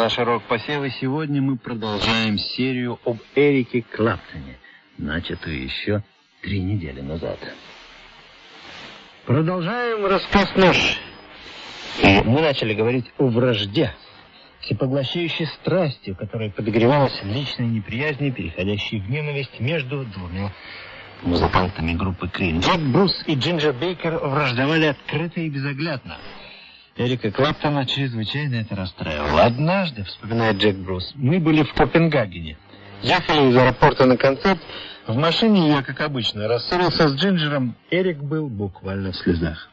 наши рок-посевы. Сегодня мы продолжаем серию об Эрике Клэптоне, начатую еще 3 недели назад. Продолжаем рассказ наш. И мы начали говорить о вражде, всепоглощающей страстью, которая подогревалась личной неприязнью, переходящей в ненависть между двумя музыкантами группы Cream. Джек Брус и Джинджер Бейкер враждовали открыто и безоглядно. Эрика Клэптона чрезвычайно это расстраивало. Однажды, вспоминает Джек Брус, мы были в Копенгагене. Ехали из аэропорта на концерт. В машине я, как обычно, рассорился с Джинджером. Эрик был буквально в слезах.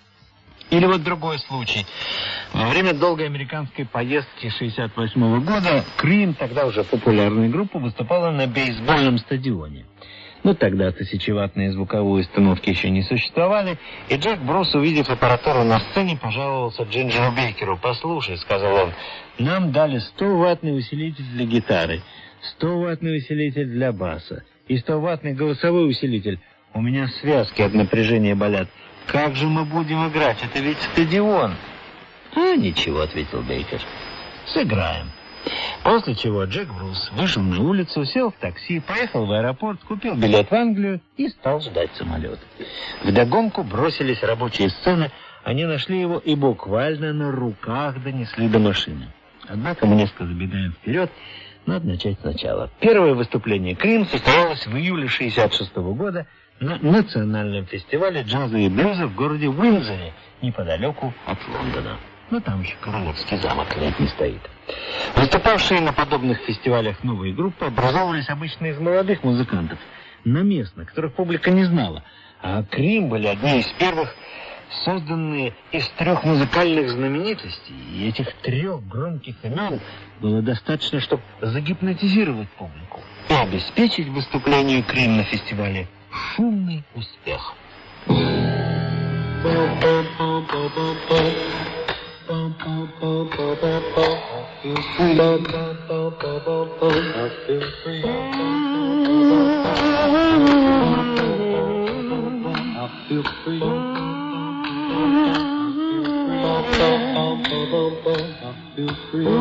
Или вот другой случай. Во время долгой американской поездки 1968 года Cream, тогда уже популярная группа, выступала на бейсбольном стадионе. Но тогда тысячеваттные звуковые установки еще не существовали, и Джек Брус, увидев аппаратуру на сцене, пожаловался Джинджеру Бейкеру. «Послушай», — сказал он, — «нам дали 100-ваттный усилитель для гитары, 100-ваттный усилитель для баса и 100-ваттный голосовой усилитель. У меня связки от напряжения болят. Как же мы будем играть? Это ведь стадион». «А, ничего», — ответил Бейкер, — «сыграем». После чего Джек Брус вышел на улицу, сел в такси, поехал в аэропорт, купил билет в Англию и стал ждать самолет. Вдогонку бросились рабочие сцены, они нашли его и буквально на руках донесли до машины. Однако мы несколько забегаем вперед, надо начать сначала. Первое выступление Cream состоялось в июле 1966 года на национальном фестивале джаза и блюза в городе Уиндзоре, неподалеку от Лондона. Но там еще Королевский замок не стоит. Выступавшие на подобных фестивалях новые группы образовывались обычно из молодых музыкантов, на местных, которых публика не знала. А Cream были одни из первых, созданные из 3 музыкальных знаменитостей. И этих 3 громких имен было достаточно, чтобы загипнотизировать публику и обеспечить выступлению Cream на фестивале шумный успех. I feel free. I feel free. I feel free. I feel free.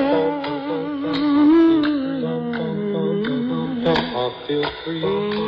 I feel free.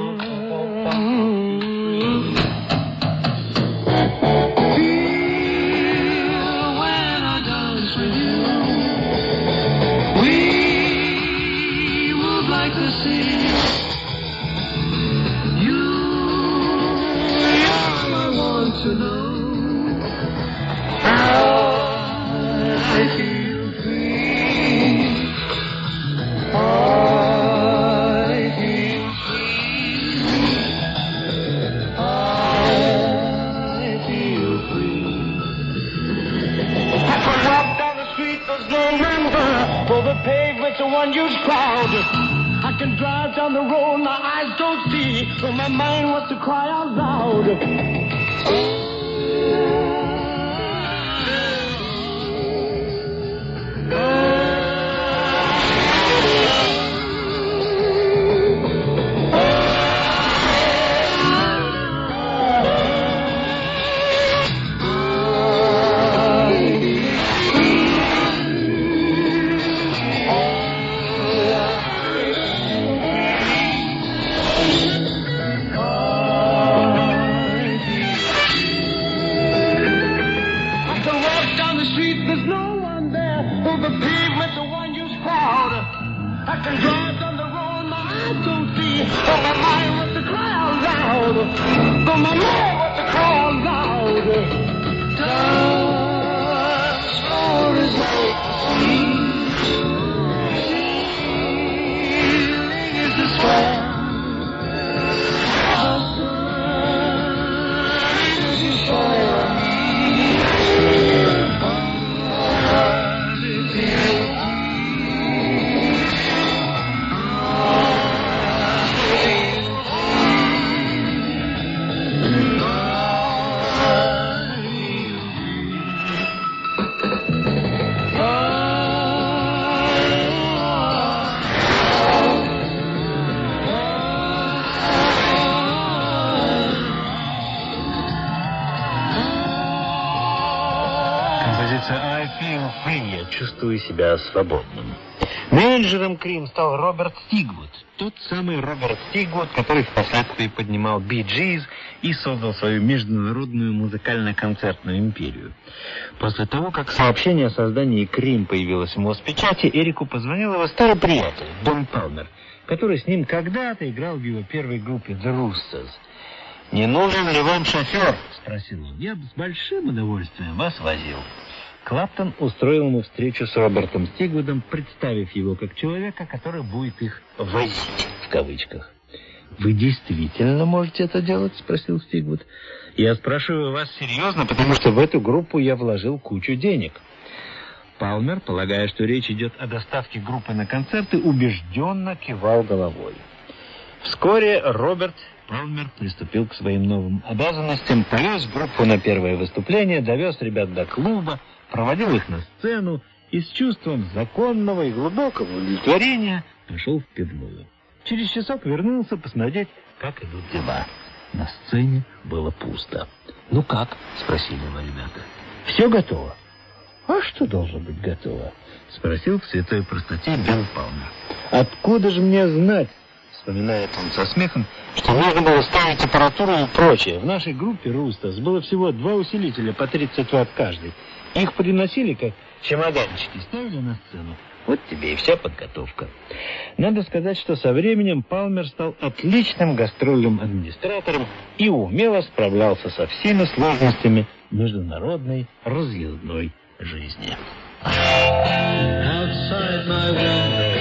I can drive down the road, my eyes don't see, but my mind wants to cry out loud. I feel free, я чувствую себя свободным. Менеджером Крим стал Роберт Стигвуд, тот самый Роберт Стигвуд, который впоследствии поднимал Bee Gees и создал свою международную музыкально-концертную империю. После того, как сообщение о создании Крим появилось в Моспечати, Эрику позвонил его старый приятель, Дон Палмер, который с ним когда-то играл в его первой группе The Roosters. «Не нужен ли вам шофер?» — спросил он. «Я бы с большим удовольствием вас возил». Клаптон устроил ему встречу с Робертом Стигвудом, представив его как человека, который будет их «возить» в кавычках. «Вы действительно можете это делать?» — спросил Стигвуд. «Я спрашиваю вас серьезно, потому что в эту группу я вложил кучу денег». Палмер, полагая, что речь идет о доставке группы на концерты, убежденно кивал головой. Вскоре Роберт Палмер приступил к своим новым обязанностям, повез группу на первое выступление, довез ребят до клуба, проводил их на сцену и с чувством законного и глубокого удовлетворения пошел в пивную. Через часок вернулся посмотреть, как идут дела. На сцене было пусто. «Ну как?» — спросили его ребята. «Все готово». «А что должно быть готово?» — спросил в святой простоте Билл Палмер. «Откуда же мне знать?» — вспоминает он со смехом, что нужно было ставить аппаратуру и прочее. В нашей группе «Рустас» было всего 2 усилителя по 30 Вт каждый. Их приносили как чемоданчики, ставили на сцену. Вот тебе и вся подготовка. Надо сказать, что со временем Палмер стал отличным гастрольным администратором и умело справлялся со всеми сложностями международной разъездной жизни. Outside my window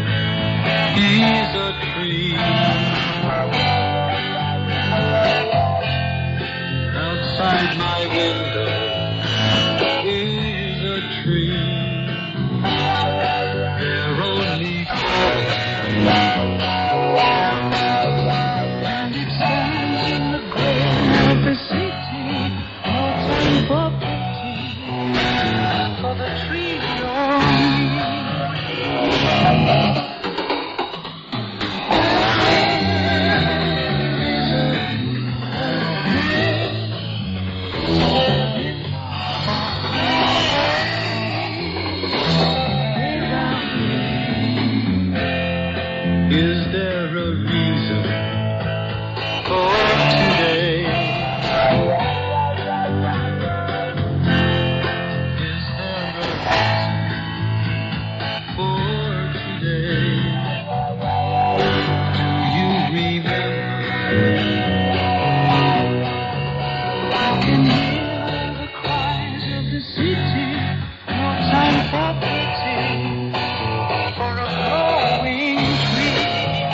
is a tree. Outside my window is a tree. They're only and it stands in the glare of the city, outside for the tree Is there a reason for today? Is there a reason for today? Do you remember? I can hear the cries of the city. No time for pity, for a growing tree.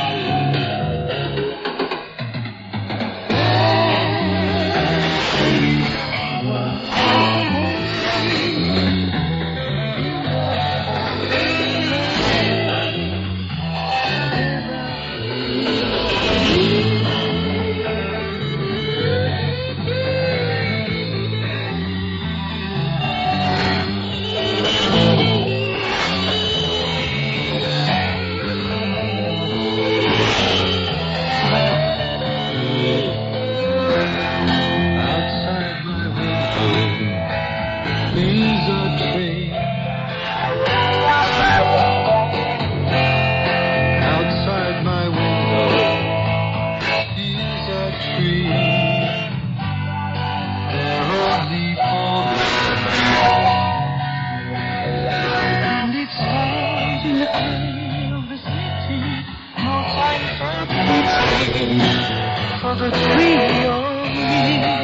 For the tree of me.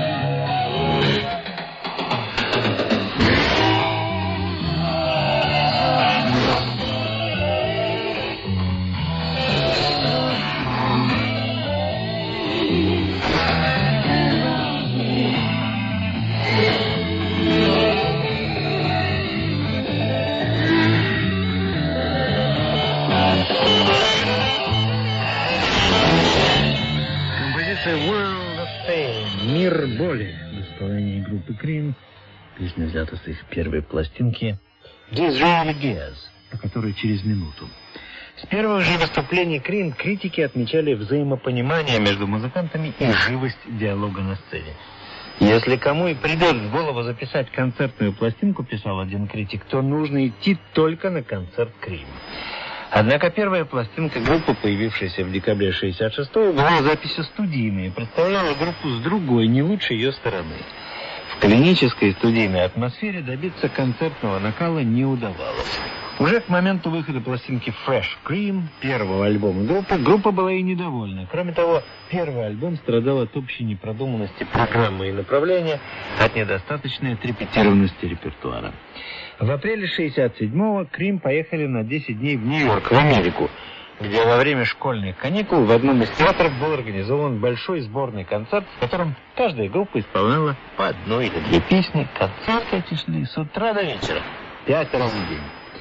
World of Pain, мир боли, в исполнении группы Cream. Песня взята с их первой пластинки Disraeli Gears, по которой через минуту. С первых же выступлений Cream критики отмечали взаимопонимание между музыкантами и живость диалога на сцене. Если кому и придет в голову записать концертную пластинку, писал один критик, то нужно идти только на концерт Cream. Однако первая пластинка группы, появившаяся в декабре 1966-го, была записью студийной и представляла группу с другой, не лучшей ее стороны. В клинической студийной атмосфере добиться концертного накала не удавалось. Уже к моменту выхода пластинки Fresh Cream, первого альбома группа была и недовольна. Кроме того, первый альбом страдал от общей непродуманности программы и направления, от недостаточной отрепетированности репертуара. В апреле 1967-го Cream поехали на 10 дней в Нью-Йорк, в Америку, где во время школьных каникул в одном из театров был организован большой сборный концерт, в котором каждая группа исполняла по одной или две песни. Концерты эти шли с утра до вечера, 5 раз в день.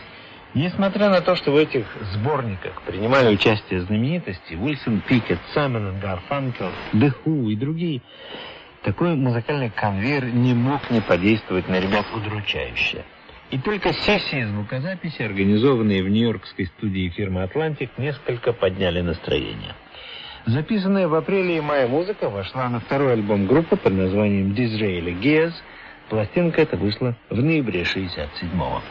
Несмотря на то, что в этих сборниках принимали участие знаменитости Уилсон Пикет, Саймон и Гарфанкел, The Who и другие, такой музыкальный конвейер не мог не подействовать на ребят удручающе. И только сессии звукозаписи, организованные в нью-йоркской студии фирмы «Атлантик», несколько подняли настроение. Записанная в апреле и мае музыка вошла на второй альбом группы под названием «Disraeli Gears». Пластинка эта вышла в ноябре 1967-го.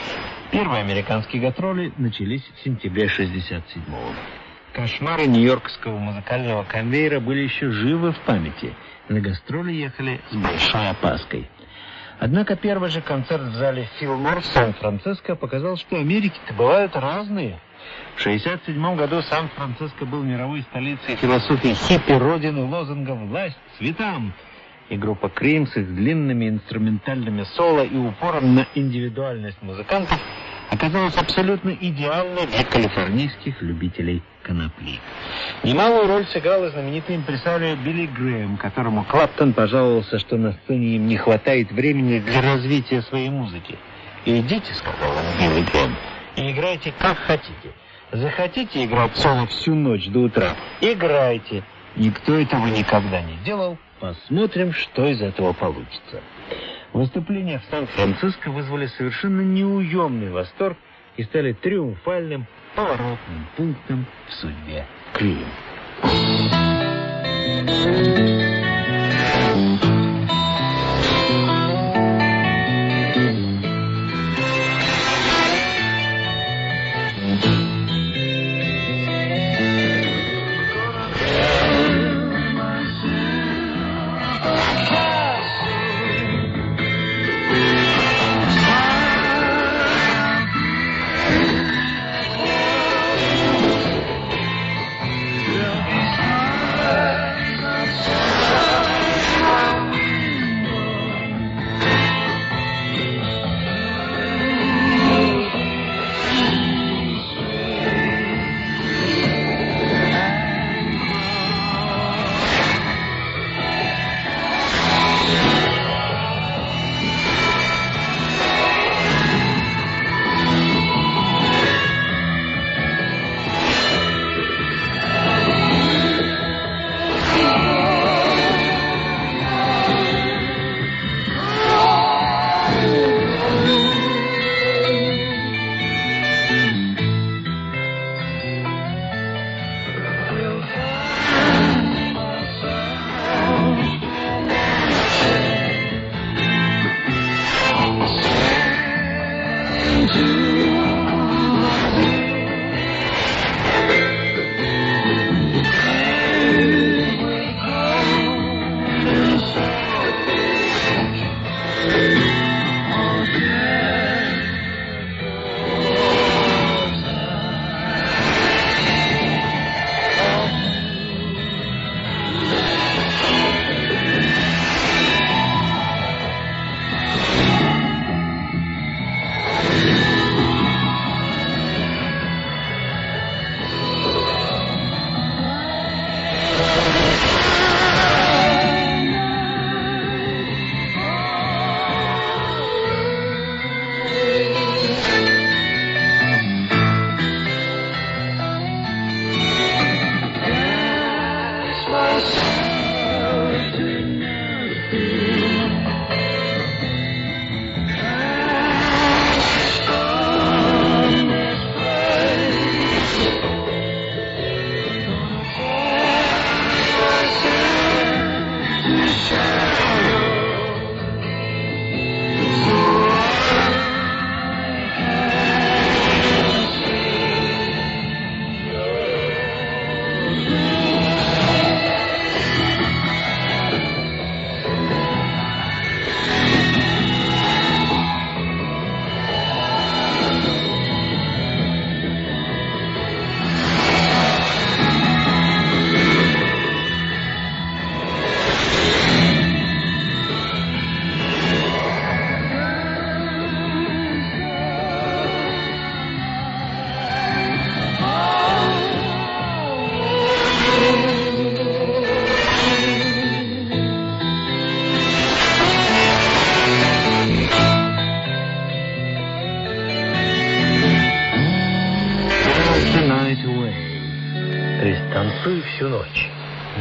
Первые американские гастроли начались в сентябре 1967-го. Кошмары нью-йоркского музыкального конвейера были еще живы в памяти. На гастроли ехали с большой опаской. Однако первый же концерт в зале Филлмор в Сан-Франциско показал, что Америки-то бывают разные. В 1967 году Сан-Франциско был мировой столицей философии хиппи, родины лозунгов «Власть цветам». И группа Cream с их длинными инструментальными соло и упором на индивидуальность музыкантов оказалась абсолютно идеальной для калифорнийских любителей конопли. Немалую роль сыграл и знаменитый импресарио Билли Грэм, которому Клаптон пожаловался, что на сцене им не хватает времени для развития своей музыки. «Идите, — сказал он Билли Грэм, — и играйте как хотите. Захотите играть соло всю ночь до утра — играйте. Никто этого никогда не делал. Посмотрим, что из этого получится». Выступления в Сан-Франциско вызвали совершенно неуемный восторг и стали триумфальным поворотным пунктом в судьбе Cream.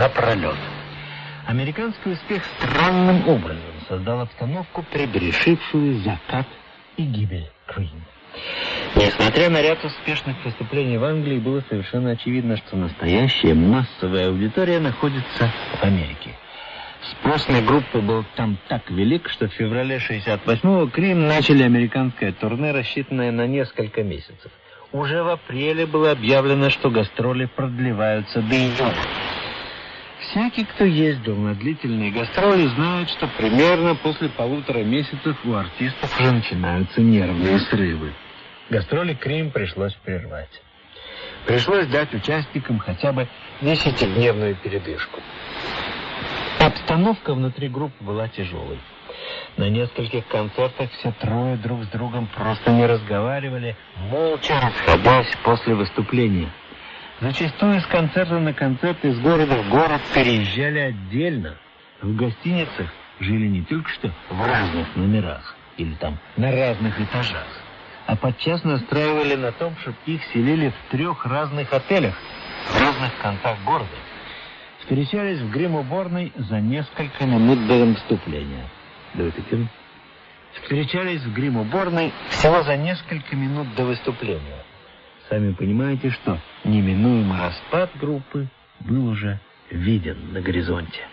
напролет. Американский успех странным образом создал обстановку, предрешившую закат и гибель Крым. Несмотря на ряд успешных выступлений в Англии, было совершенно очевидно, что настоящая массовая аудитория находится в Америке. Спрос на группу был там так велик, что в феврале 1968-го Крим начали американское турне, рассчитанное на несколько месяцев. Уже в апреле было объявлено, что гастроли продлеваются до июня. Всякий, кто ездил на длительные гастроли, знает, что примерно после 1,5 месяцев у артистов уже начинаются нервные срывы. Гастроли Крим пришлось прервать. Пришлось дать участникам хотя бы 10-дневную передышку. Обстановка внутри группы была тяжелой. На нескольких концертах все трое друг с другом просто не разговаривали, молча расходясь после выступления. Зачастую из концерта на концерт, из города в город переезжали отдельно. В гостиницах жили не только что в разных номерах или там на разных этажах, а подчас настраивали на том, чтобы их селили в 3 разных отелях в разных концах города. Встречались в грим-уборной за несколько минут до выступления. Встречались в грим-уборной всего за несколько минут до выступления. Сами понимаете, что неминуемый распад группы был уже виден на горизонте.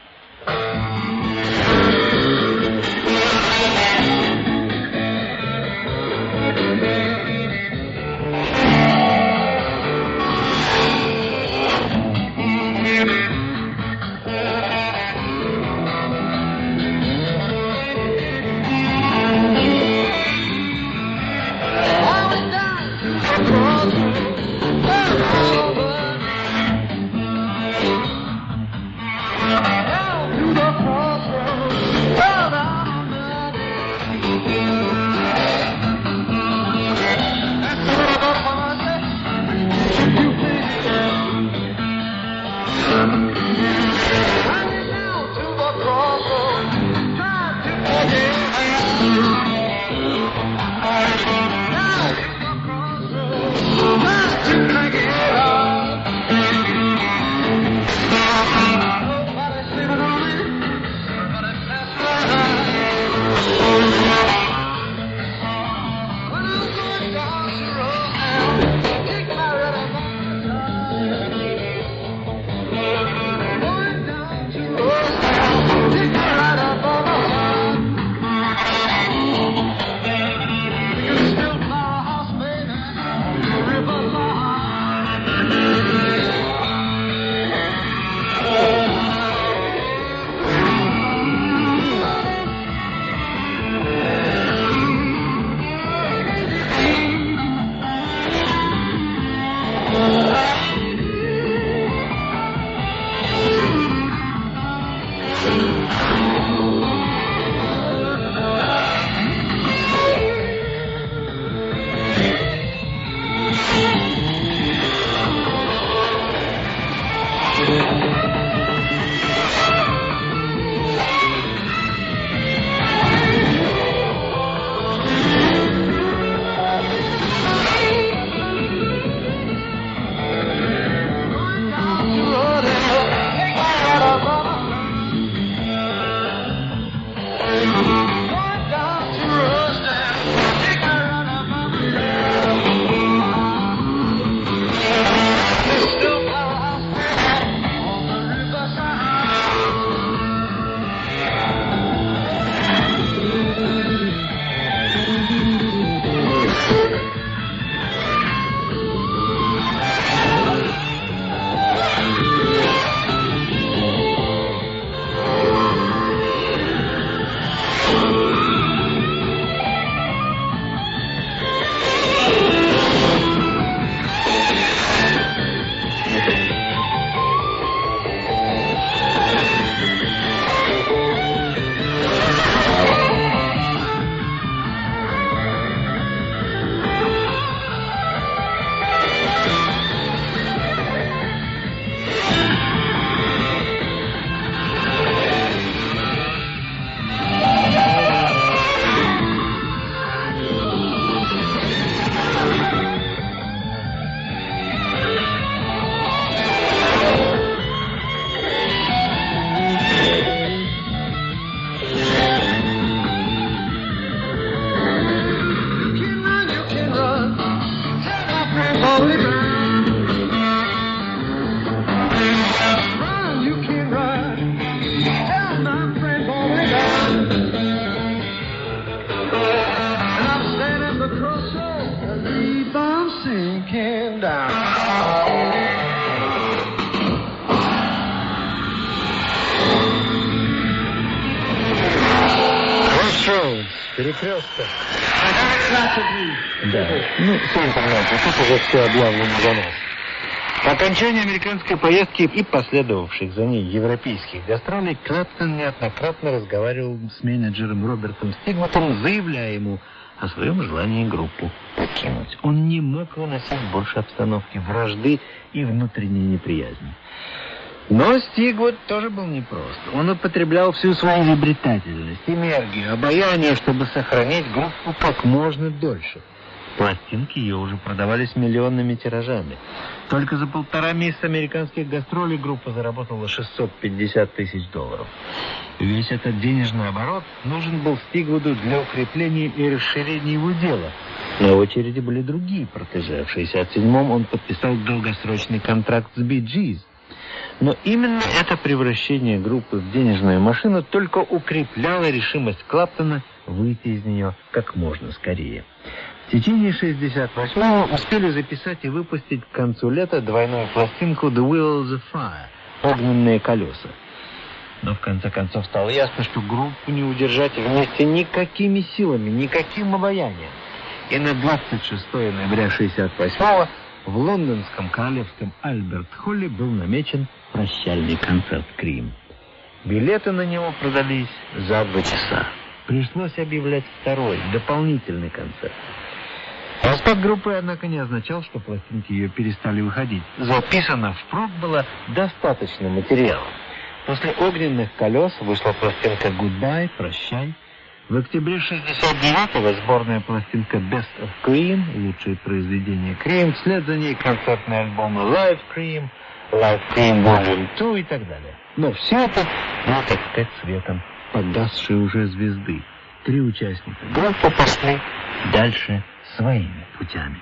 перекресток. Да, сами понимаете, тут уже все объявлено за нас. По окончании американской поездки и последовавших за ней европейских гастролей, Клэптон неоднократно разговаривал с менеджером Робертом Стигвотом, заявляя ему о своем желании группу покинуть. Он не мог выносить больше обстановки вражды и внутренней неприязни. Но Стигвот тоже был непрост. Он употреблял всю свою изобретательность, энергию, обаяние, чтобы сохранить группу как можно дольше. Пластинки ее уже продавались миллионными тиражами. Только за 1,5 месяца американских гастролей группа заработала $650 тысяч. Весь этот денежный оборот нужен был Стигводу для укрепления и расширения его дела. На очереди были другие протеже. В 1967-м он подписал долгосрочный контракт с Bee Gees. Но именно это превращение группы в денежную машину только укрепляло решимость Клэптона выйти из нее как можно скорее. В течение 1968-го успели записать и выпустить к концу лета двойную пластинку «The Wheels of Fire» — «Огненные колеса». Но в конце концов стало ясно, что группу не удержать вместе никакими силами, никаким обаянием. И на 26 ноября 1968-го в лондонском королевском Альберт-Холле был намечен прощальный концерт «Крим». Билеты на него продались за 2 часа. Пришлось объявлять второй, дополнительный концерт. Распад группы, однако, не означал, что пластинки ее перестали выходить. Записано впрок было достаточно материала. После «Огненных колес» вышла пластинка «Goodbye», «Прощай». В октябре 1969-го сборная пластинка «Best of Cream», лучшие произведения Cream, вслед за ней концертные альбомы «Live Cream», «Live Cream Volume 2» и так далее. Но все это, так сказать, светом погасшей уже звезды. 3 участника группы пошли дальше своими путями.